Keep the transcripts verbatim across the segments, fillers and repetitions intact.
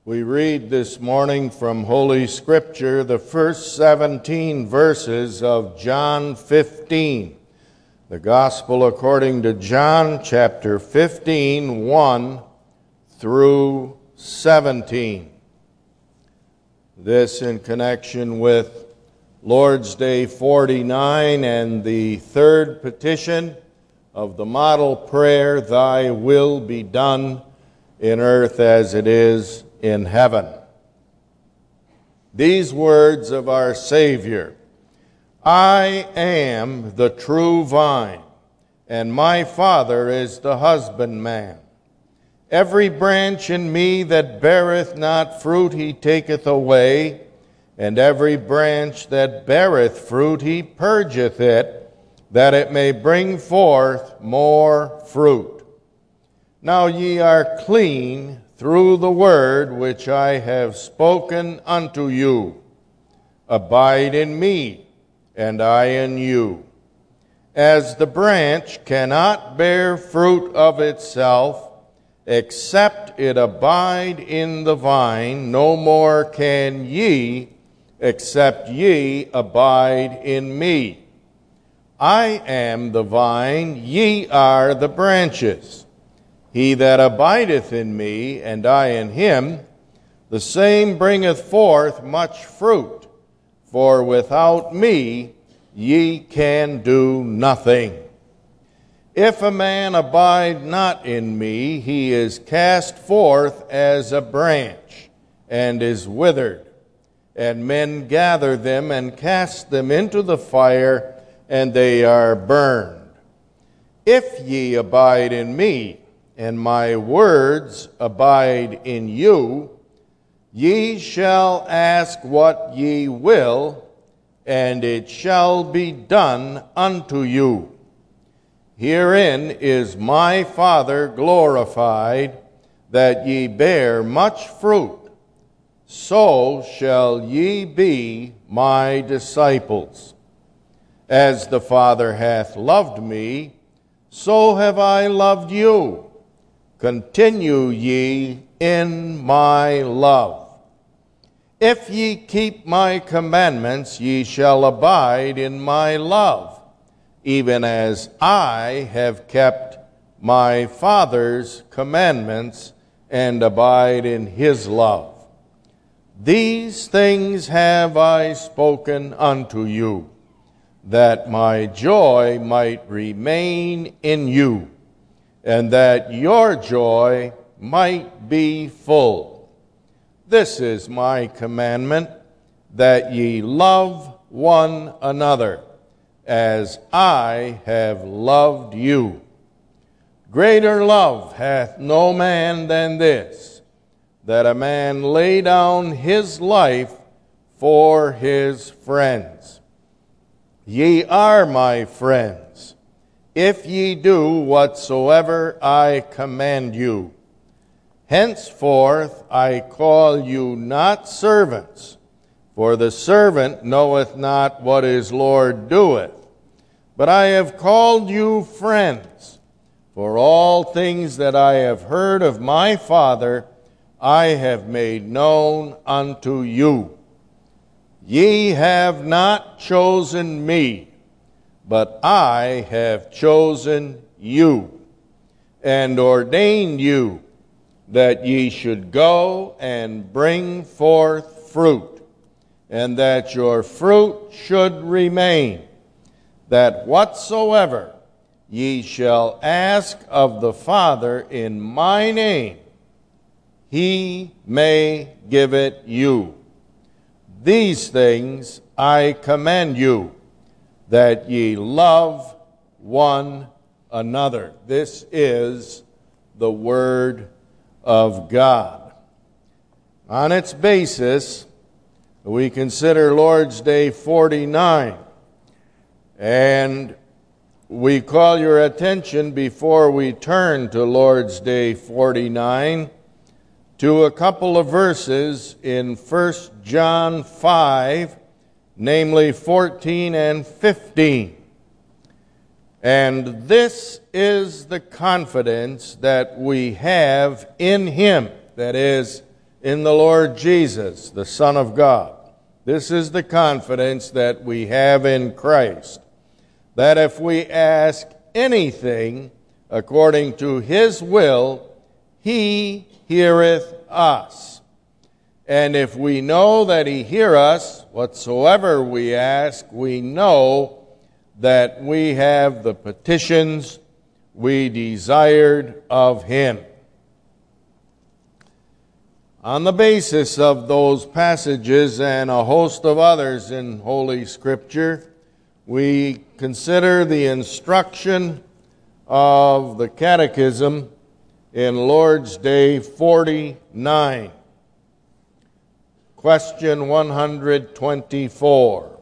We read this morning from Holy Scripture the first seventeen verses of John fifteen. The Gospel according to John chapter fifteen, one through seventeen. This in connection with Lord's Day forty-nine and the third petition of the model prayer, Thy will be done in earth as it is in heaven. These words of our Savior: I am the true vine, and my Father is the husbandman. Every branch in me that beareth not fruit he taketh away, and every branch that beareth fruit he purgeth it, that it may bring forth more fruit. Now ye are clean through the word which I have spoken unto you. Abide in me, and I in you. As the branch cannot bear fruit of itself, except it abide in the vine, no more can ye, except ye abide in me. I am the vine, ye are the branches. He that abideth in me, and I in him, the same bringeth forth much fruit. For without me ye can do nothing. If a man abide not in me, he is cast forth as a branch, and is withered. And men gather them and cast them into the fire, and they are burned. If ye abide in me, and my words abide in you, ye shall ask what ye will, and it shall be done unto you. Herein is my Father glorified, that ye bear much fruit. So shall ye be my disciples. As the Father hath loved me, so have I loved you. Continue ye in my love. If ye keep my commandments, ye shall abide in my love, even as I have kept my Father's commandments and abide in his love. These things have I spoken unto you, that my joy might remain in you, and that your joy might be full. This is my commandment, that ye love one another, as I have loved you. Greater love hath no man than this, that a man lay down his life for his friends. Ye are my friends, if ye do whatsoever I command you. Henceforth I call you not servants, for the servant knoweth not what his Lord doeth. But I have called you friends, for all things that I have heard of my Father I have made known unto you. Ye have not chosen me, but I have chosen you, and ordained you, that ye should go and bring forth fruit, and that your fruit should remain, that whatsoever ye shall ask of the Father in my name, he may give it you. These things I command you, that ye love one another. This is the Word of God. On its basis, we consider Lord's Day forty-nine, and we call your attention, before we turn to Lord's Day forty-nine, to a couple of verses in First John five, namely fourteen and fifteen. And this is the confidence that we have in him, that is, in the Lord Jesus, the Son of God. This is the confidence that we have in Christ, that if we ask anything according to his will, he heareth us. And if we know that he hear us, whatsoever we ask, we know that we have the petitions we desired of him. On the basis of those passages and a host of others in Holy Scripture, we consider the instruction of the Catechism in Lord's Day forty-nine. Question one hundred twenty-four.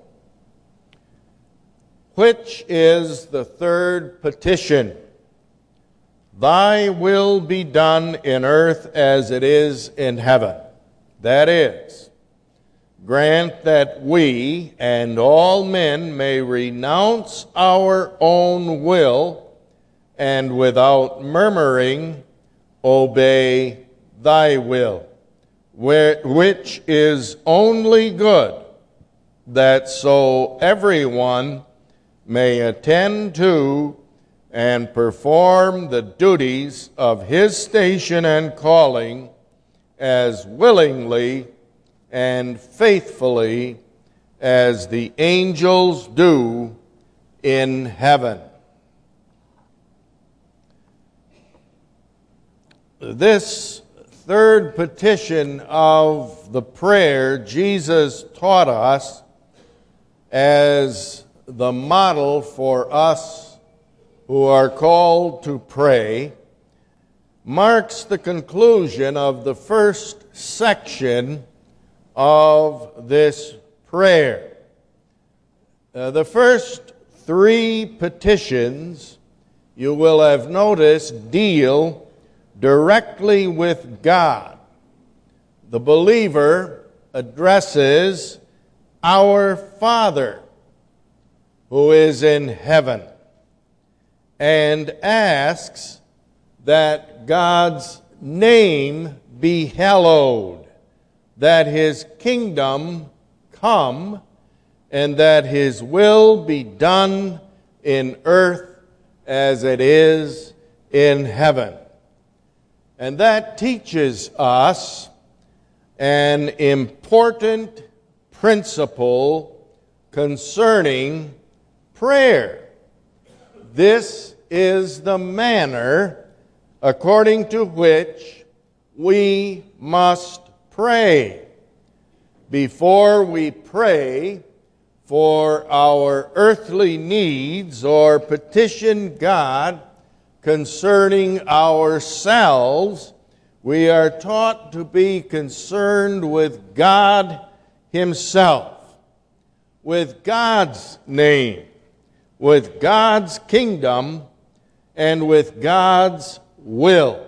Which is the third petition? Thy will be done in earth as it is in heaven. That is, grant that we and all men may renounce our own will and without murmuring obey thy will, which is only good, that so everyone may attend to and perform the duties of his station and calling as willingly and faithfully as the angels do in heaven. This third petition of the prayer Jesus taught us as the model for us who are called to pray marks the conclusion of the first section of this prayer. Uh, the first three petitions, you will have noticed, deal directly with God. The believer addresses our Father who is in heaven and asks that God's name be hallowed, that his kingdom come, and that his will be done in earth as it is in heaven. And that teaches us an important principle concerning prayer. This is the manner according to which we must pray. Before we pray for our earthly needs or petition God concerning ourselves, we are taught to be concerned with God himself, with God's name, with God's kingdom, and with God's will.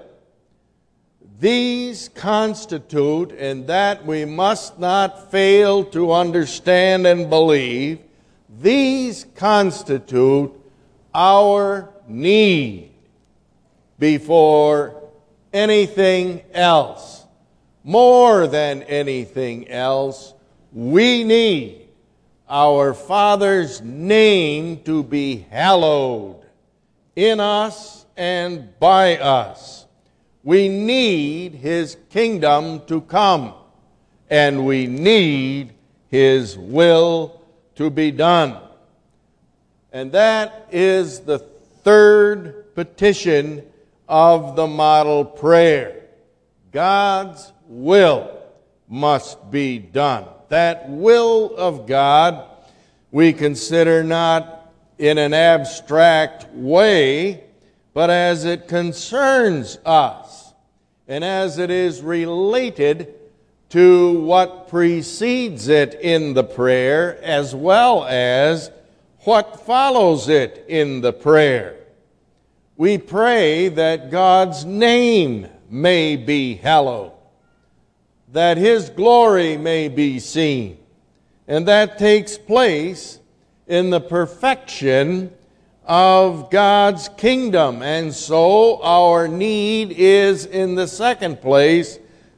These constitute, and that we must not fail to understand and believe, these constitute our need before anything else. More than anything else, we need our Father's name to be hallowed in us and by us. We need his kingdom to come, and we need his will to be done. And that is the third petition of the model prayer. God's will must be done. That will of God we consider not in an abstract way, but as it concerns us, and as it is related to what precedes it in the prayer, as well as what follows it in the prayer. We pray that God's name may be hallowed, that his glory may be seen, and that takes place in the perfection of God's kingdom. And so our need is, in the second place,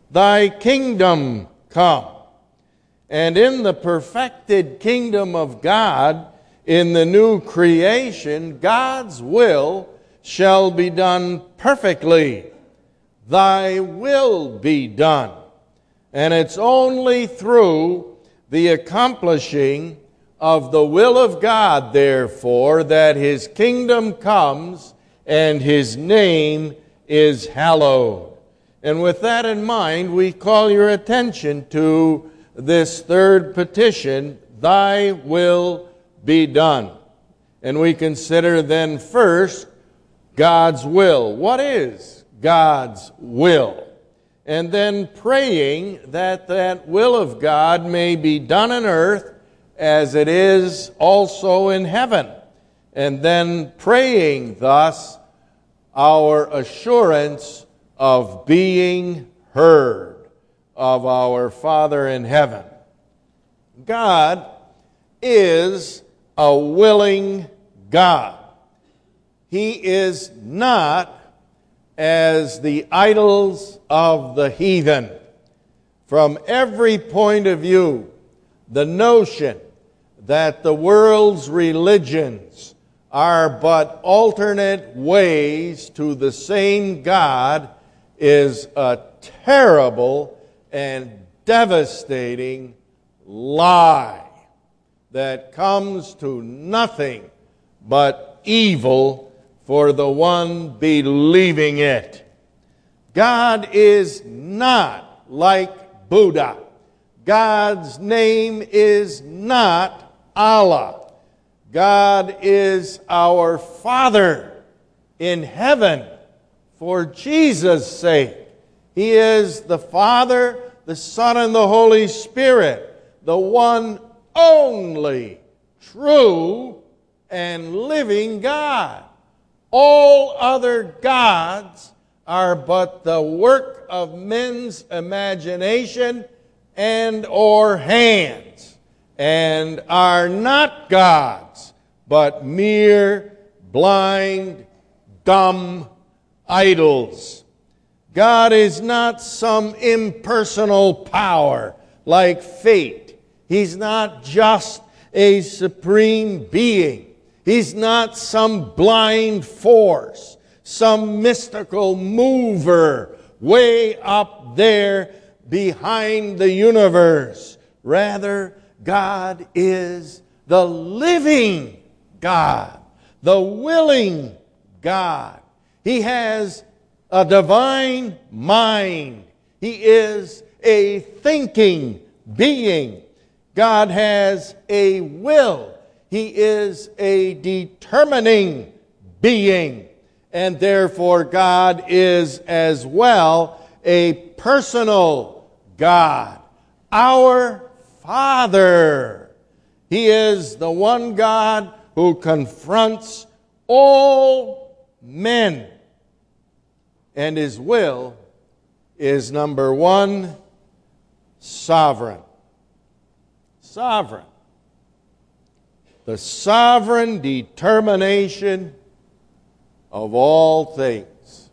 thy kingdom come. And in the perfected kingdom of God, in the new creation, God's will shall be done perfectly. Thy will be done. And it's only through the accomplishing of the will of God, therefore, that His kingdom comes and His name is hallowed. And with that in mind, we call your attention to this third petition, thy will be done. And we consider then first God's will. What is God's will? And then praying that that will of God may be done on earth as it is also in heaven. And then praying thus our assurance of being heard of our Father in heaven. God is a willing God. He is not as the idols of the heathen. From every point of view, the notion that the world's religions are but alternate ways to the same God is a terrible and devastating lie that comes to nothing but evil for the one believing it. God is not like Buddha. God's name is not Allah. God is our Father in heaven for Jesus' sake. He is the Father, the Son, and the Holy Spirit, the one only true and living God. All other gods are but the work of men's imagination and or hands, and are not gods, but mere blind, dumb idols. God is not some impersonal power like fate. He's not just a supreme being. He's not some blind force, some mystical mover way up there behind the universe. Rather, God is the living God, the willing God. He has a divine mind. He is a thinking being. God has a will. He is a determining being. And therefore, God is as well a personal God, our Father. He is the one God who confronts all men. And His will is, number one, sovereign. Sovereign. The sovereign determination of all things.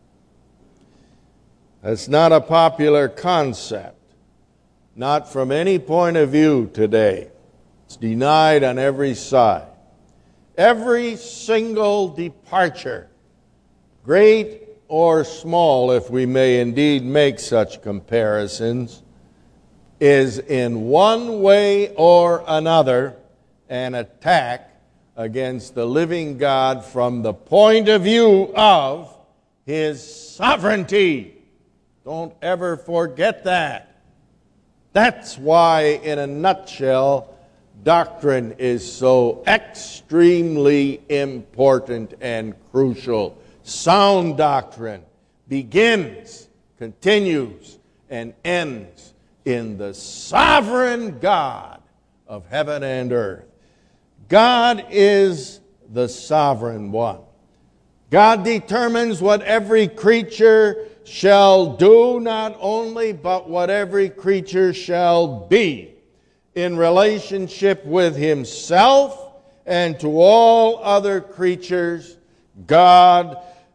That's not a popular concept, not from any point of view today. It's denied on every side. Every single departure, great or small, if we may indeed make such comparisons, is in one way or another an attack against the living God from the point of view of His sovereignty. Don't ever forget that. That's why, in a nutshell, doctrine is so extremely important and crucial. Sound doctrine begins, continues, and ends in the sovereign God of heaven and earth. God is the sovereign one. God determines what every creature shall do, not only, but what every creature shall be in relationship with Himself and to all other creatures. God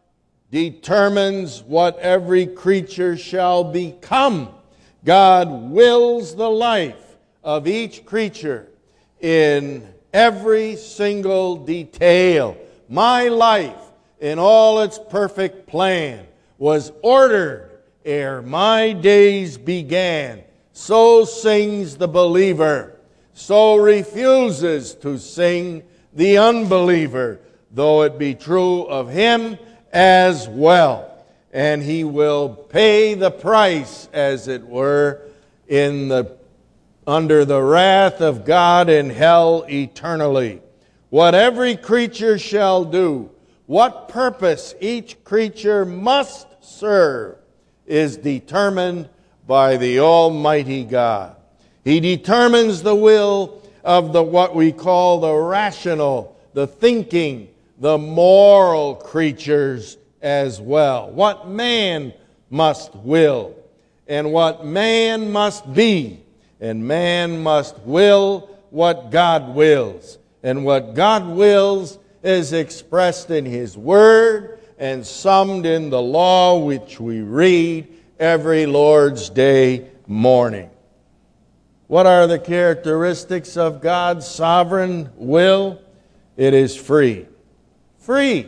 determines what every creature shall become. God wills the life of each creature in every single detail. My life, in all its perfect plan, was ordered ere my days began. So sings the believer. So refuses to sing the unbeliever, though it be true of him as well. And he will pay the price, as it were, in the under the wrath of God in hell eternally. What every creature shall do, what purpose each creature must serve, is determined by the Almighty God. He determines the will of the what we call the rational, the thinking, the moral creatures as well. What man must will, and what man must be. And man must will what God wills. And what God wills is expressed in His Word and summed in the law which we read every Lord's Day morning. What are the characteristics of God's sovereign will? It is free. Free.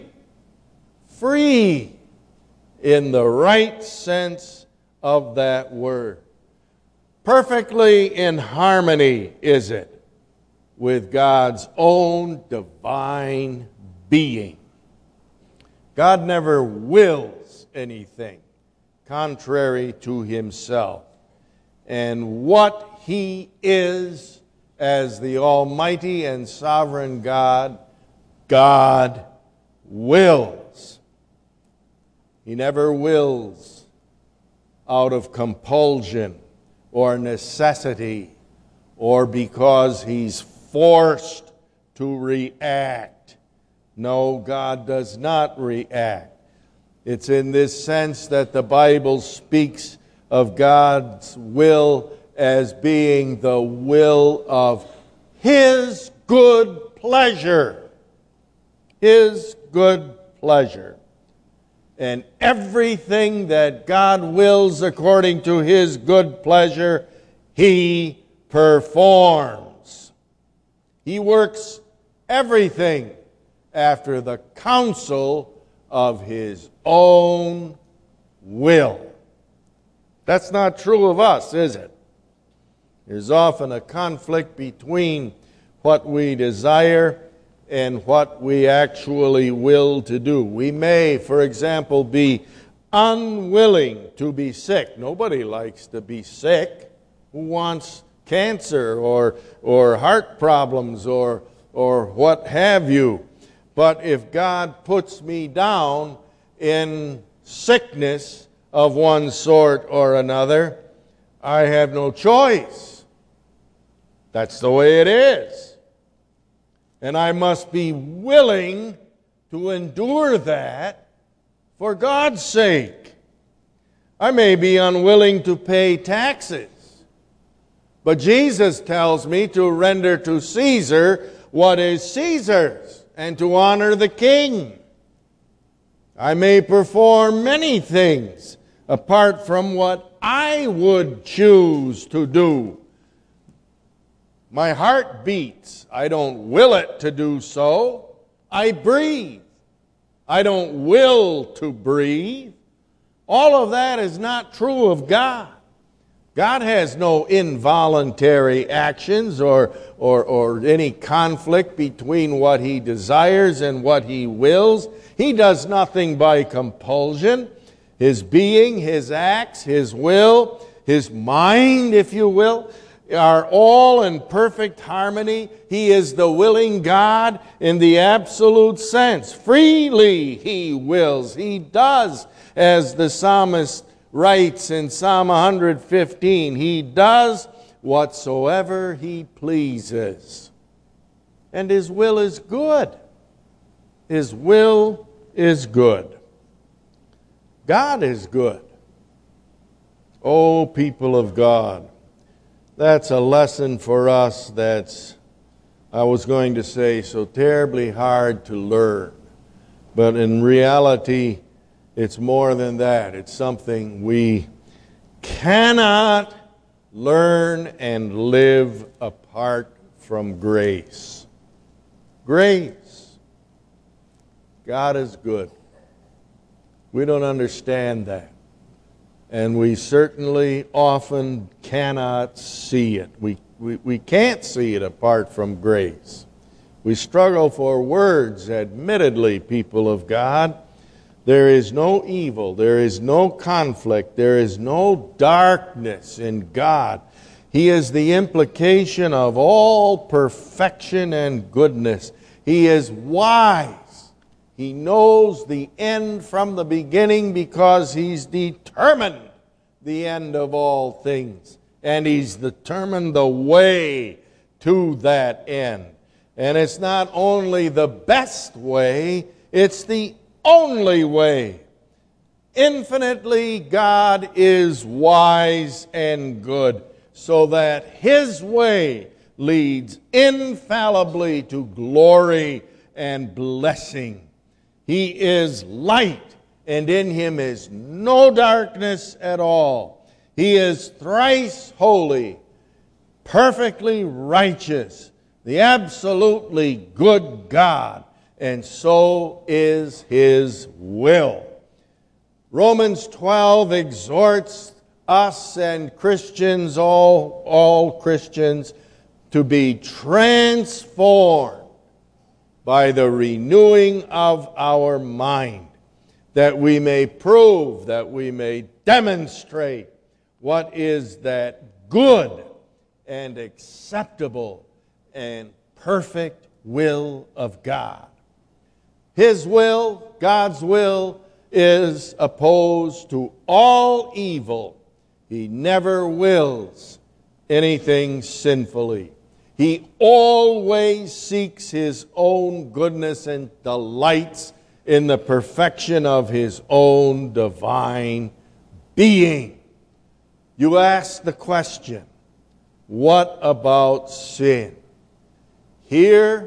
Free in the right sense of that word. Perfectly in harmony is it with God's own divine being. God never wills anything contrary to Himself. And what He is as the Almighty and Sovereign God, God wills. He never wills out of compulsion or necessity, or because He's forced to react. No, God does not react. It's in this sense that the Bible speaks of God's will as being the will of His good pleasure. His good pleasure. And everything that God wills according to His good pleasure, He performs. He works everything after the counsel of His own will. That's not true of us, is it? There's often a conflict between what we desire and what we actually will to do. We may, for example, be unwilling to be sick. Nobody likes to be sick. Who wants cancer or or heart problems or or what have you? But if God puts me down in sickness of one sort or another, I have no choice. That's the way it is. And I must be willing to endure that for God's sake. I may be unwilling to pay taxes, but Jesus tells me to render to Caesar what is Caesar's and to honor the king. I may perform many things apart from what I would choose to do. My heart beats. I don't will it to do so. I breathe. I don't will to breathe. All of that is not true of God. God has no involuntary actions or, or, or any conflict between what He desires and what He wills. He does nothing by compulsion. His being, His acts, His will, His mind, if you will, are all in perfect harmony. He is the willing God in the absolute sense. Freely He wills. He does, as the psalmist writes in Psalm one fifteen, He does whatsoever He pleases. And His will is good. His will is good. God is good. Oh, people of God, that's a lesson for us that's, I was going to say, so terribly hard to learn. But in reality, It's more than that. It's something we cannot learn and live apart from grace. Grace. God is good. We don't understand that. And we certainly often cannot see it. We, we, we can't see it apart from grace. We struggle for words, admittedly, people of God. There is no evil, there is no conflict, there is no darkness in God. He is the implication of all perfection and goodness. He is wise. He knows the end from the beginning because He's determined the end of all things. And He's determined the way to that end. And it's not only the best way, it's the only way. Infinitely, God is wise and good, so that His way leads infallibly to glory and blessing. He is light, and in Him is no darkness at all. He is thrice holy, perfectly righteous, the absolutely good God, and so is His will. Romans twelve exhorts us and Christians, all, all Christians, to be transformed by the renewing of our mind, that we may prove, that we may demonstrate what is that good and acceptable and perfect will of God. His will, God's will, is opposed to all evil. He never wills anything sinfully. He always seeks His own goodness and delights in the perfection of His own divine being. You ask the question, what about sin? Here,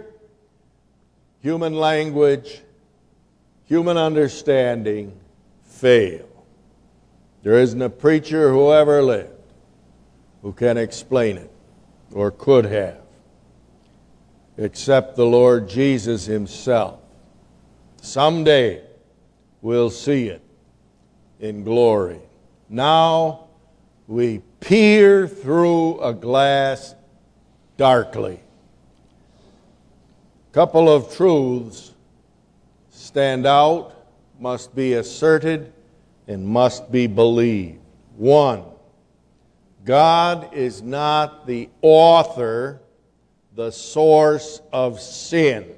human language, human understanding fail. There isn't a preacher who ever lived who can explain it, or could have, except the Lord Jesus Himself. Someday we'll see it in glory. Now we peer through a glass darkly. A couple of truths stand out, must be asserted, and must be believed. One, God is not the author, the source of sin.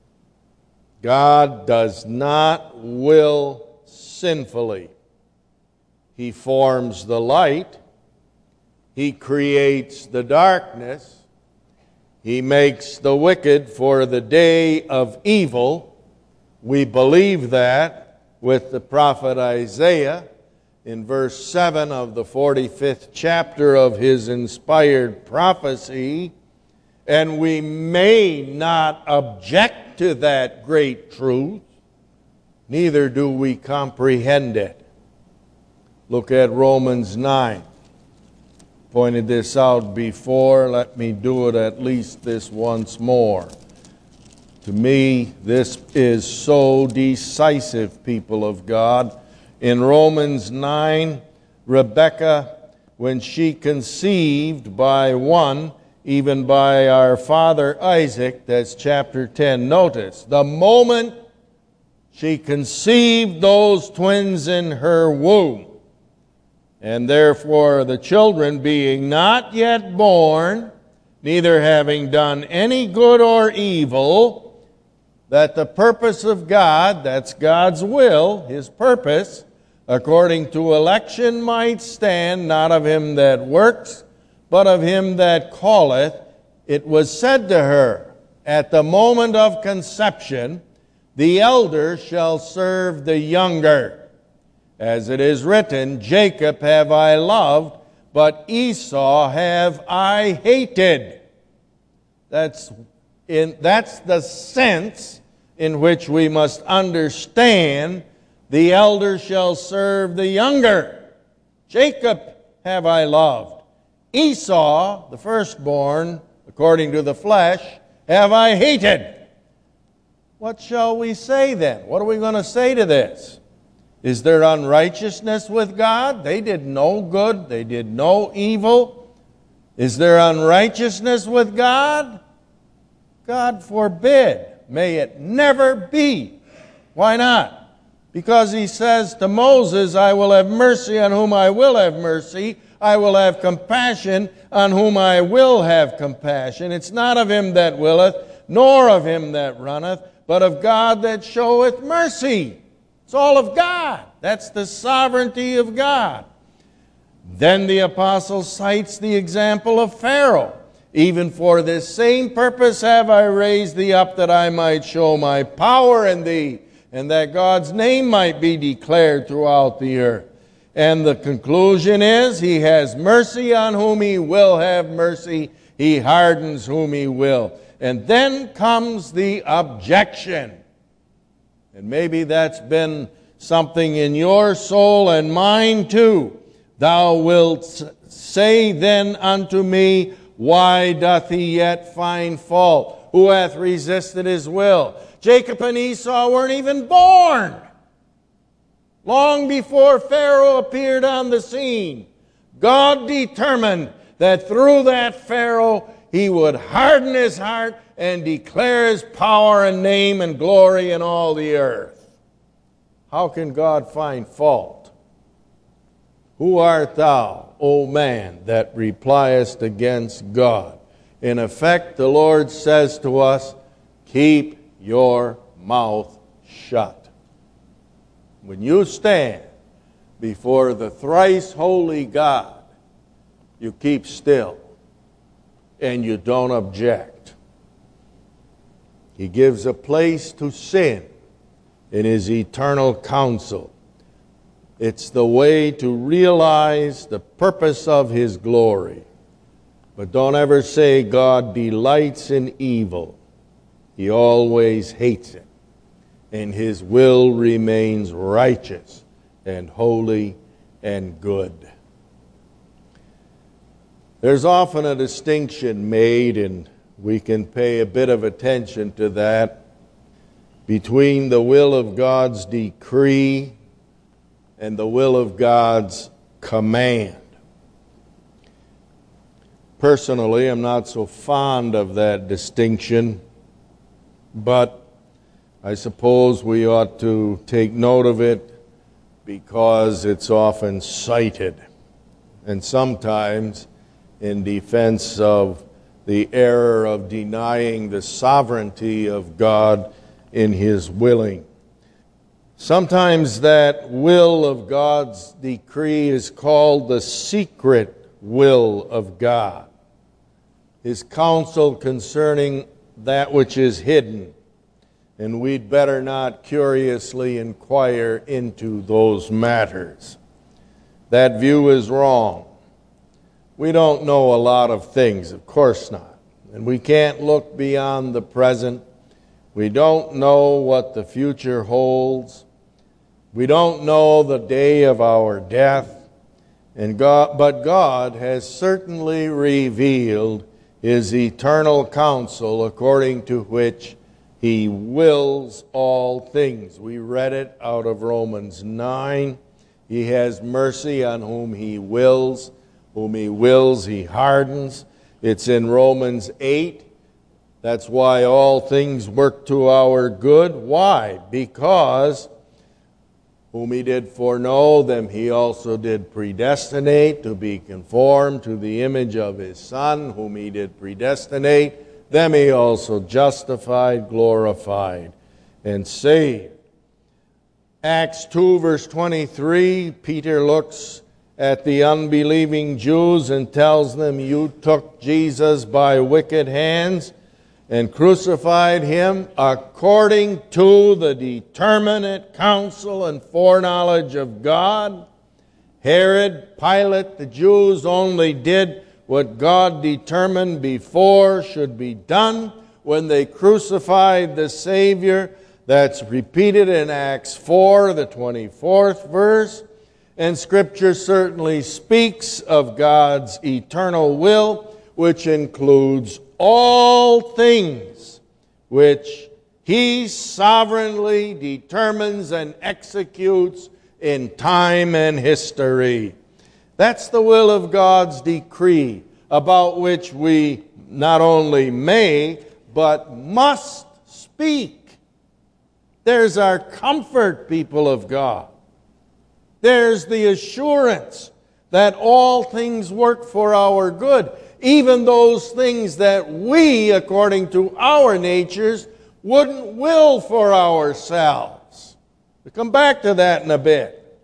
God does not will sinfully. He forms the light. He creates the darkness. He makes the wicked for the day of evil. We believe that with the prophet Isaiah in verse seven of the forty-fifth chapter of his inspired prophecy, and we may not object to that great truth, neither do we comprehend it. Look at Romans nine. Pointed this out before. Let me do it at least this once more. To me, this is so decisive, people of God. In Romans nine, Rebekah, when she conceived by one, even by our father Isaac, that's chapter ten. Notice, the moment she conceived those twins in her womb, and therefore the children being not yet born, neither having done any good or evil, that the purpose of God, that's God's will, His purpose, according to election might stand, not of him that works, but of him that calleth. It was said to her, at the moment of conception, the elder shall serve the younger. As it is written, Jacob have I loved, but Esau have I hated. That's in, that's the sense in which we must understand The elder shall serve the younger. Jacob have I loved. Esau, the firstborn, according to the flesh, have I hated. What shall we say then? What are we going to say to this? Is there unrighteousness with God? They did no good. They did no evil. Is there unrighteousness with God? God forbid. May it never be. Why not? Because he says to Moses, I will have mercy on whom I will have mercy. I will have compassion on whom I will have compassion. It's not of him that willeth, nor of him that runneth, but of God that showeth mercy. It's all of God. That's the sovereignty of God. Then the apostle cites the example of Pharaoh. Even for this same purpose have I raised thee up, that I might show my power in thee, and that God's name might be declared throughout the earth. And the conclusion is, he has mercy on whom he will have mercy. He hardens whom he will. And then comes the objection. And maybe that's been something in your soul and mine too. Thou wilt say then unto me, why doth he yet find fault? Who hath resisted his will? Jacob and Esau weren't even born. Long before Pharaoh appeared on the scene, God determined that through that Pharaoh he would harden his heart and declare his power and name and glory in all the earth. How can God find fault? Who art thou, O man, that repliest against God? In effect, the Lord says to us, keep your mouth shut. When you stand before the thrice holy God, you keep still and you don't object. He gives a place to sin in his eternal counsel. It's the way to realize the purpose of his glory. But don't ever say God delights in evil. He always hates it. And his will remains righteous and holy and good. There's often a distinction made, and we can pay a bit of attention to that, between the will of God's decree and the will of God's command. Personally, I'm not so fond of that distinction, but I suppose we ought to take note of it because it's often cited, and sometimes in defense of the error of denying the sovereignty of God in his willing. Sometimes that will of God's decree is called the secret will of God, his counsel concerning that which is hidden. And we'd better not curiously inquire into those matters. That view is wrong. We don't know a lot of things, of course not. And we can't look beyond the present. We don't know what the future holds. We don't know the day of our death. And God, but God has certainly revealed his eternal counsel, according to which he wills all things. We read it out of Romans nine. He has mercy on whom he wills. Whom he wills, he hardens. It's in Romans eight. That's why all things work to our good. Why? Because whom he did foreknow, them he also did predestinate to be conformed to the image of his Son. Whom he did predestinate, them he also justified, glorified, and saved. Acts two, verse twenty-three, Peter looks at the unbelieving Jews and tells them, you took Jesus by wicked hands and crucified him according to the determinate counsel and foreknowledge of God. Herod, Pilate, the Jews only did what God determined before should be done when they crucified the Savior. That's repeated in Acts four, the twenty-fourth verse. And Scripture certainly speaks of God's eternal will, which includes all things which He sovereignly determines and executes in time and history. That's the will of God's decree, about which we not only may, but must speak. There's our comfort, people of God. There's the assurance that all things work for our good, even those things that we, according to our natures, wouldn't will for ourselves. We'll come back to that in a bit.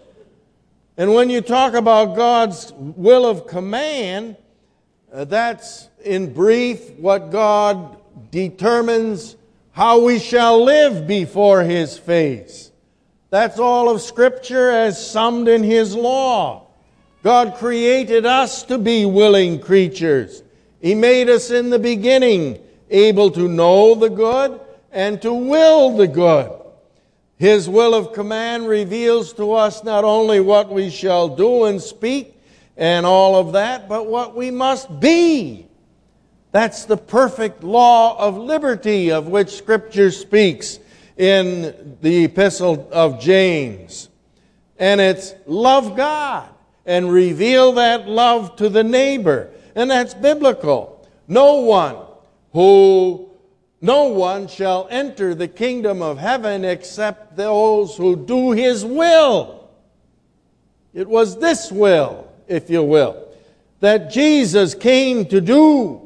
And when you talk about God's will of command, uh, that's in brief what God determines how we shall live before His face. That's all of Scripture as summed in His law. God created us to be willing creatures. He made us in the beginning able to know the good and to will the good. His will of command reveals to us not only what we shall do and speak and all of that, but what we must be. That's the perfect law of liberty of which Scripture speaks in the Epistle of James. And it's love God and reveal that love to the neighbor. And that's biblical. No one who, no one shall enter the kingdom of heaven except those who do His will. It was this will, if you will, that Jesus came to do.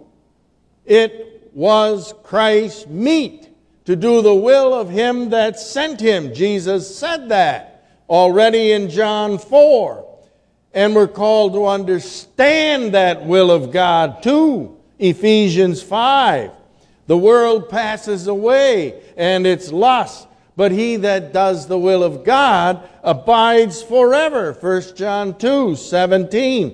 It was Christ's meat to do the will of Him that sent Him. Jesus said that already in John four. And we're called to understand that will of God too. Ephesians five. The world passes away and its lust, but he that does the will of God abides forever. First John two seventeen.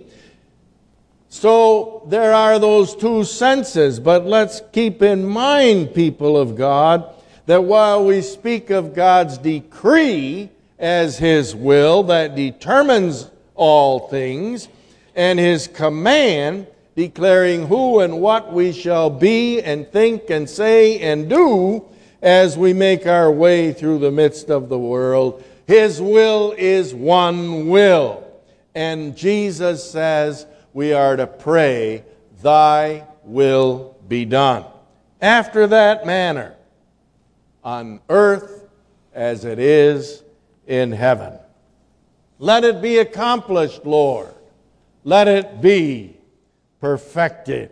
So there are those two senses, but let's keep in mind, people of God, that while we speak of God's decree as His will that determines all things, and His command declaring who and what we shall be and think and say and do as we make our way through the midst of the world, His will is one will. And Jesus says, we are to pray, Thy will be done. After that manner, on earth as it is in heaven. Let it be accomplished, Lord. Let it be perfected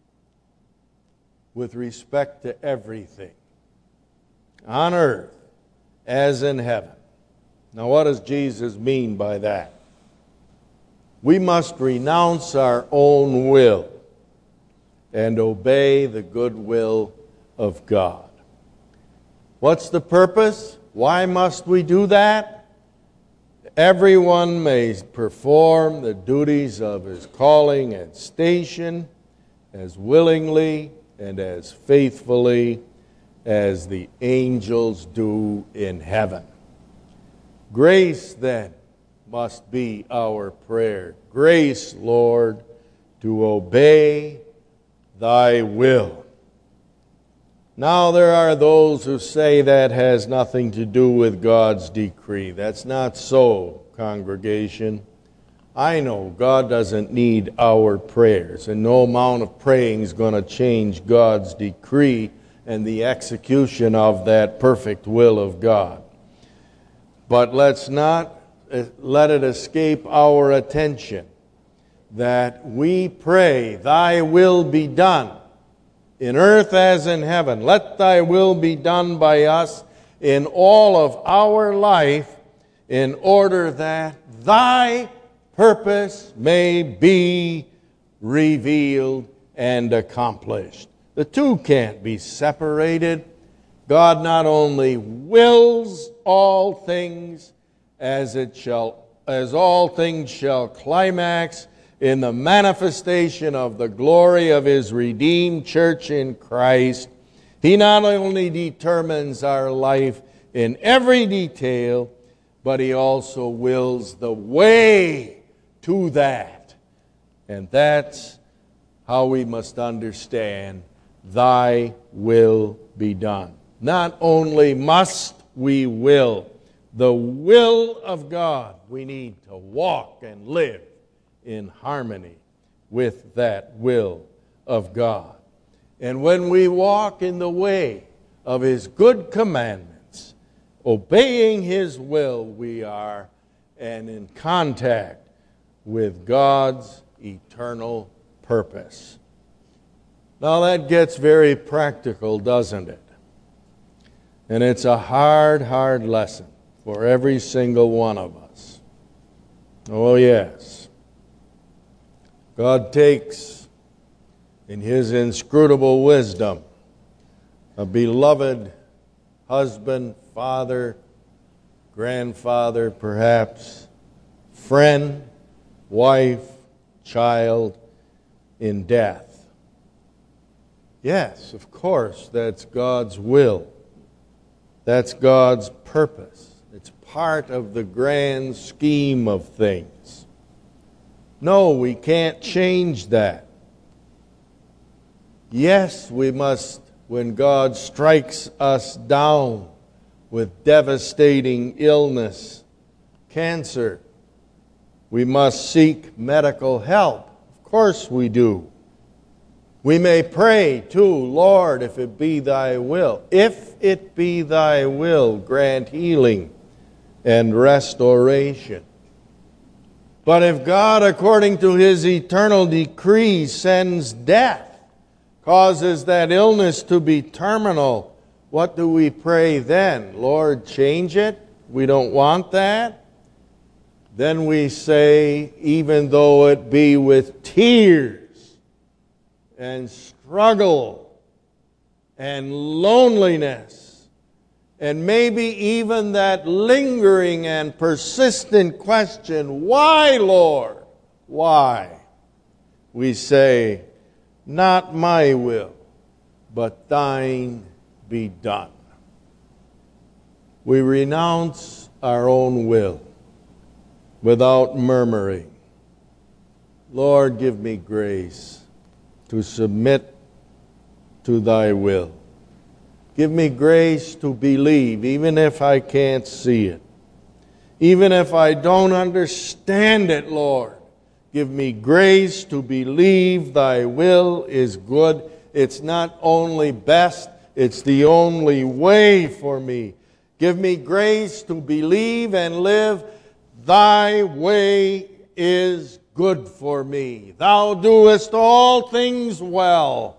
with respect to everything, on earth as in heaven. Now, what does Jesus mean by that? We must renounce our own will and obey the good will of God. What's the purpose? Why must we do that? Everyone may perform the duties of his calling and station as willingly and as faithfully as the angels do in heaven. Grace, then, must be our prayer. Grace, Lord, to obey Thy will. Now there are those who say that has nothing to do with God's decree. That's not so, congregation. I know God doesn't need our prayers, and no amount of praying is going to change God's decree and the execution of that perfect will of God. But let's not let it escape our attention that we pray, Thy will be done in earth as in heaven. Let Thy will be done by us in all of our life in order that Thy purpose may be revealed and accomplished. The two can't be separated. God not only wills all things as it shall, as all things shall climax in the manifestation of the glory of His redeemed church in Christ, He not only determines our life in every detail, but He also wills the way to that. And that's how we must understand, Thy will be done. Not only must we will the will of God, we need to walk and live in harmony with that will of God. And when we walk in the way of His good commandments, obeying His will, we are and in contact with God's eternal purpose. Now that gets very practical, doesn't it? And it's a hard, hard lesson for every single one of us. Oh yes. God takes, in His inscrutable wisdom, a beloved husband, father, grandfather, perhaps, friend, wife, child, in death. Yes, of course, that's God's will. That's God's purpose. It's part of the grand scheme of things. No, we can't change that. Yes, we must, when God strikes us down with devastating illness, cancer, we must seek medical help. Of course we do. We may pray too, Lord, if it be Thy will. If it be Thy will, grant healing and restoration. But if God, according to His eternal decree, sends death, causes that illness to be terminal, what do we pray then? Lord, change it? We don't want that? Then we say, even though it be with tears and struggle and loneliness, and maybe even that lingering and persistent question, why, Lord? Why? We say, not my will, but Thine be done. We renounce our own will without murmuring. Lord, give me grace to submit to Thy will. Give me grace to believe, even if I can't see it. Even if I don't understand it, Lord. Give me grace to believe Thy will is good. It's not only best, it's the only way for me. Give me grace to believe and live. Thy way is good for me. Thou doest all things well.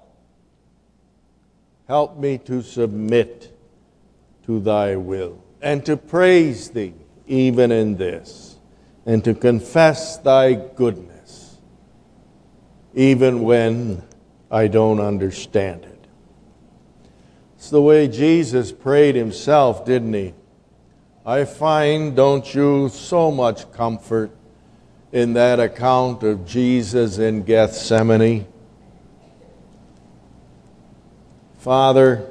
Help me to submit to Thy will and to praise Thee even in this, and to confess Thy goodness even when I don't understand it. It's the way Jesus prayed Himself, didn't He? I find, don't you, so much comfort in that account of Jesus in Gethsemane. Father,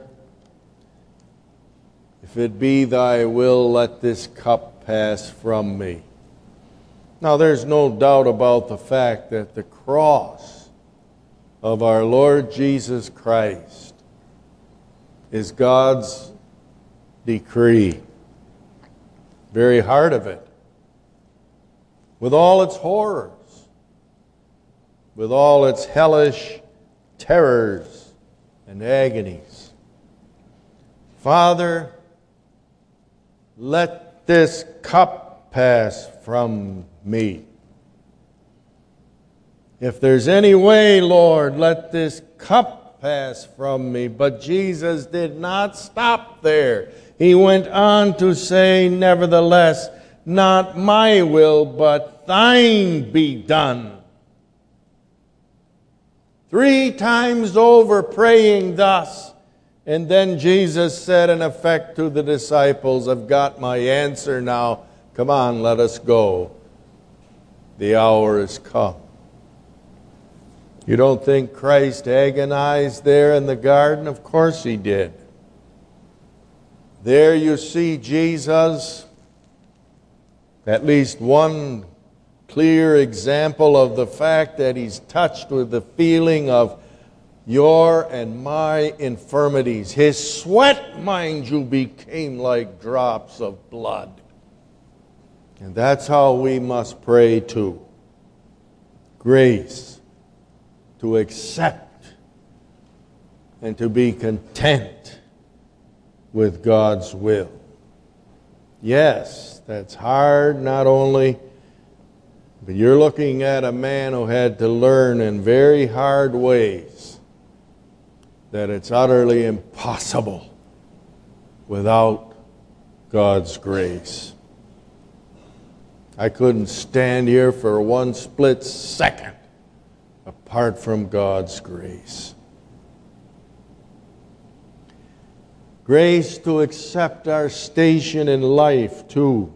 if it be Thy will, let this cup pass from me. Now, there's no doubt about the fact that the cross of our Lord Jesus Christ is God's decree. Very heart of it. With all its horrors, with all its hellish terrors and agonies. Father, let this cup pass from me. If there's any way, Lord, let this cup pass from me. But Jesus did not stop there. He went on to say, nevertheless, not my will, but Thine be done. Three times over praying thus. And then Jesus said in effect to the disciples, I've got my answer now. Come on, let us go. The hour is come. You don't think Christ agonized there in the garden? Of course he did. There you see Jesus, at least one clear example of the fact that he's touched with the feeling of your and my infirmities. His sweat, mind you, became like drops of blood. And that's how we must pray too. Grace to accept and to be content with God's will. Yes, that's hard, not only, but you're looking at a man who had to learn in very hard ways that it's utterly impossible without God's grace. I couldn't stand here for one split second apart from God's grace. Grace to accept our station in life, too.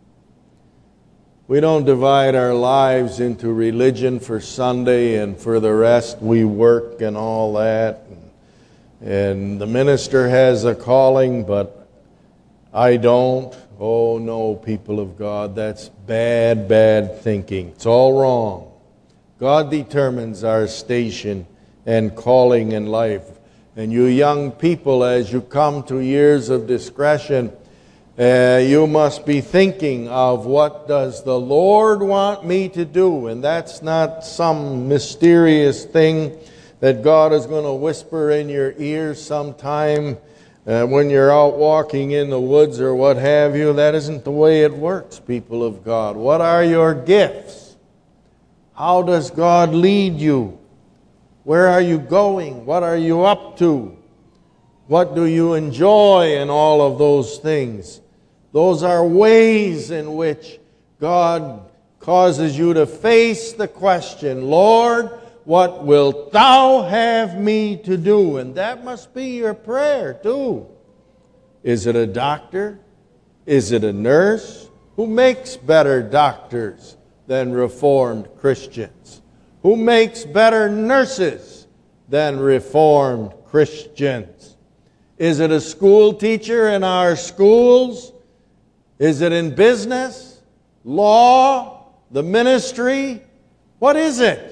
We don't divide our lives into religion for Sunday and for the rest we work and all that. And the minister has a calling, but I don't. Oh no, people of God, that's bad, bad thinking. It's all wrong. God determines our station and calling in life. And you young people, as you come to years of discretion, uh, you must be thinking of what does the Lord want me to do? And that's not some mysterious thing that God is going to whisper in your ear sometime uh, when you're out walking in the woods or what have you. That isn't the way it works, people of God. What are your gifts? How does God lead you? Where are you going? What are you up to? What do you enjoy in all of those things? Those are ways in which God causes you to face the question, Lord, what wilt thou have me to do? And that must be your prayer too. Is it a doctor? Is it a nurse? Who makes better doctors than Reformed Christians? Who makes better nurses than Reformed Christians? Is it a school teacher in our schools? Is it in business, law, the ministry? What is it?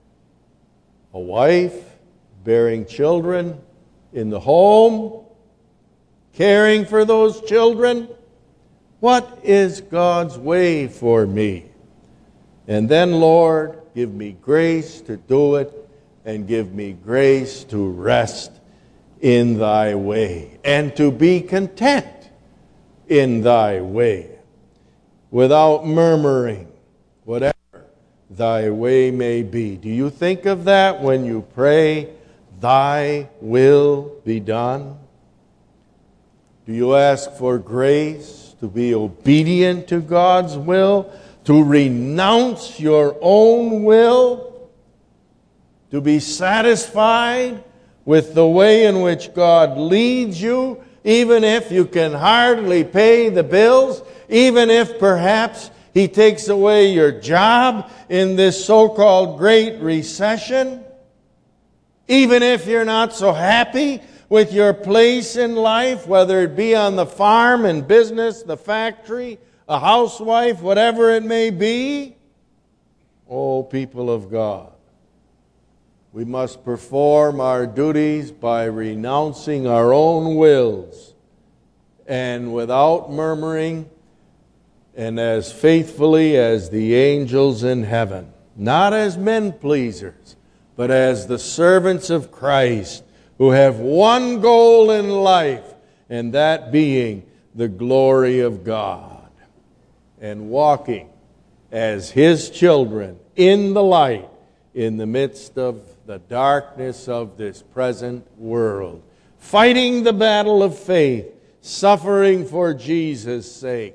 A wife bearing children in the home, caring for those children? What is God's way for me? And then, Lord, give me grace to do it, and give me grace to rest in thy way, and to be content in thy way, without murmuring, whatever thy way may be. Do you think of that when you pray, thy will be done? Do you ask for grace to be obedient to God's will? To renounce your own will? To be satisfied with the way in which God leads you, even if you can hardly pay the bills, even if perhaps He takes away your job in this so-called Great Recession, even if you're not so happy with your place in life, whether it be on the farm, in business, the factory, a housewife, whatever it may be. Oh, people of God, we must perform our duties by renouncing our own wills, and without murmuring, and as faithfully as the angels in heaven, not as men pleasers, but as the servants of Christ, who have one goal in life, and that being the glory of God, and walking as His children in the light, in the midst of the darkness of this present world, fighting the battle of faith, suffering for Jesus' sake,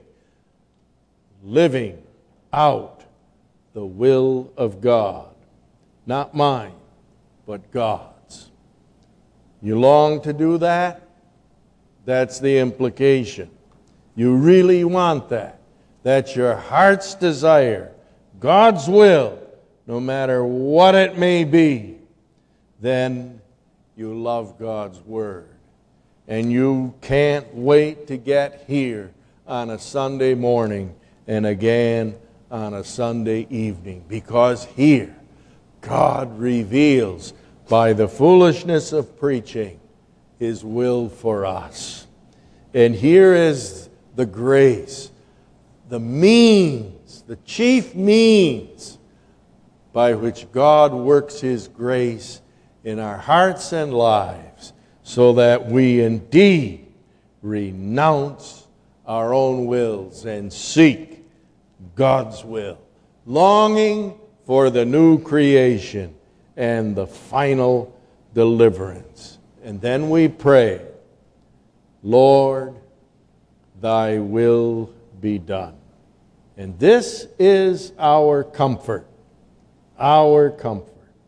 living out the will of God, not mine, but God's. You long to do that? That's the implication. You really want that. That's your heart's desire. God's will no matter what it may be, then you love God's Word. And you can't wait to get here on a Sunday morning and again on a Sunday evening, because here God reveals by the foolishness of preaching His will for us. And here is the grace, the means, the chief means by which God works His grace in our hearts and lives, so that we indeed renounce our own wills and seek God's will, longing for the new creation and the final deliverance. And then we pray, Lord, thy will be done. And this is our comfort, our comfort.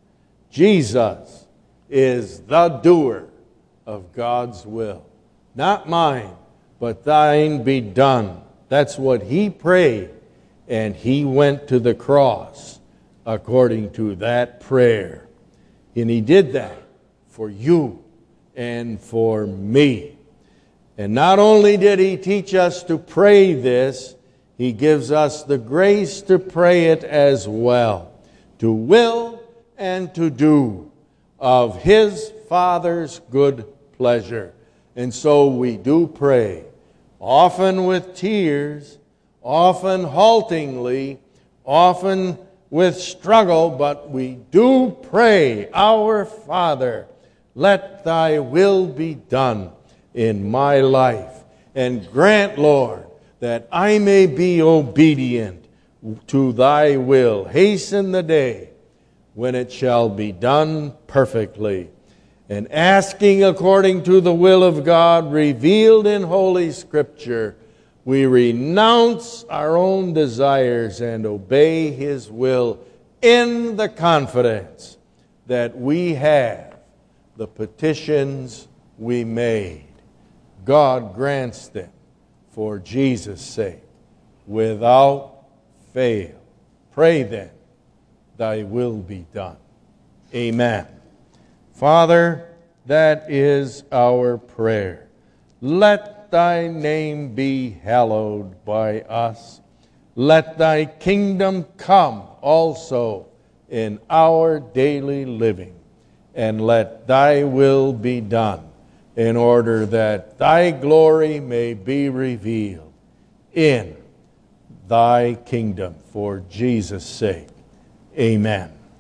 Jesus is the doer of God's will. Not mine, but thine be done. That's what He prayed, and He went to the cross according to that prayer. And He did that for you and for me. And not only did He teach us to pray this, He gives us the grace to pray it as well, to will and to do of His Father's good pleasure. And so we do pray, often with tears, often haltingly, often with struggle, but we do pray, Our Father, let thy will be done in my life. And grant, Lord, that I may be obedient to thy will. Hasten the day when it shall be done perfectly. And asking according to the will of God revealed in Holy Scripture, we renounce our own desires and obey His will in the confidence that we have the petitions we made. God grants them for Jesus' sake without fail. Pray then, thy will be done. Amen. Father, that is our prayer. Let thy name be hallowed by us. Let thy kingdom come also in our daily living. And let thy will be done in order that thy glory may be revealed in thy kingdom for Jesus' sake. Amen.